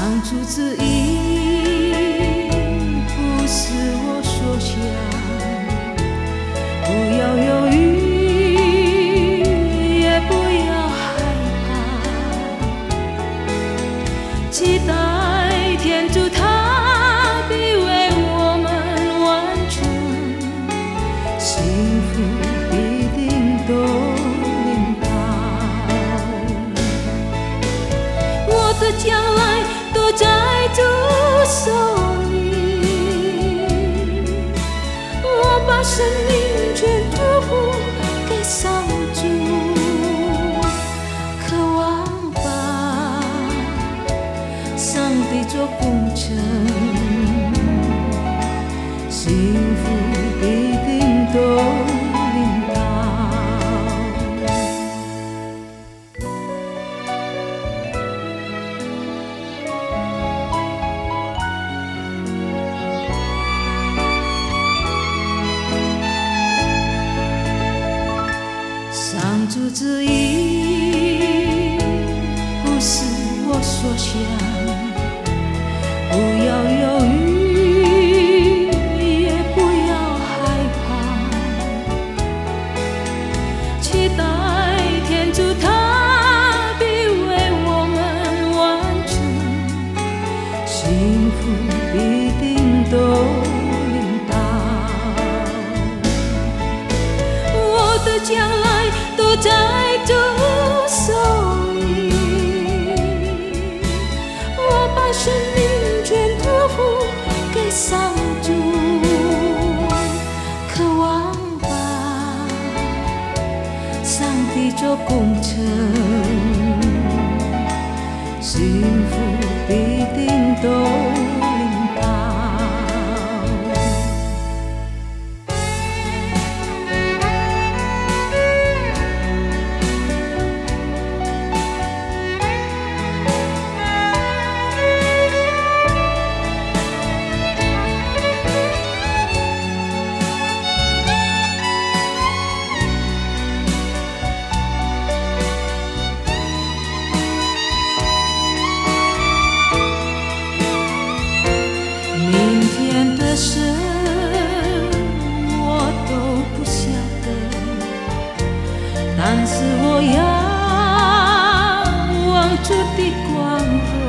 上主旨意不是我所想，不要犹豫，也不要害怕，期待天主他必为我们完成，幸福必定都临到，我的将来都在主手里，我把生命全托付给上主，渴望把上帝做工程，幸福必定都临到。上主旨意不是我所想，不要犹豫，也不要害怕，期待天主他必为我们完成，幸福必定都临到，我的将来都在主手里，我把生命全托付给上主，渴望把上帝做工程，幸福必定都临到。明天的事我都不晓得，但是我仰望主的光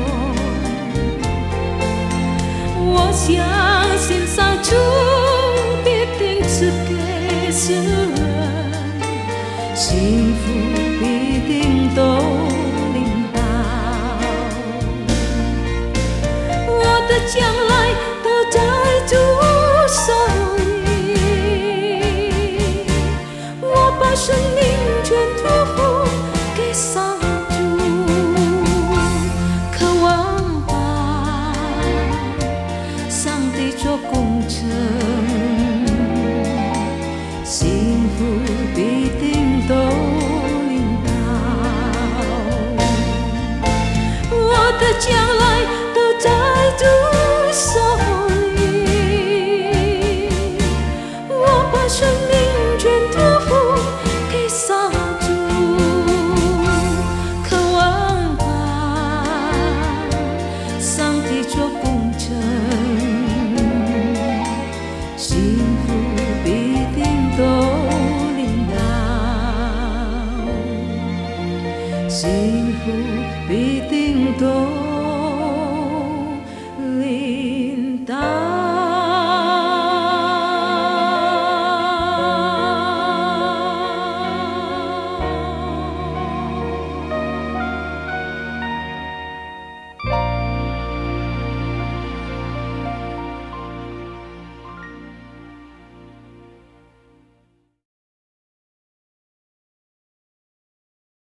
荣，我相信上主必定赐给世人，幸福必定都临到，我的将来都在主手里，我把生命全托付给上主，渴望把上帝做工程，幸福必定都临到，我的将来都在主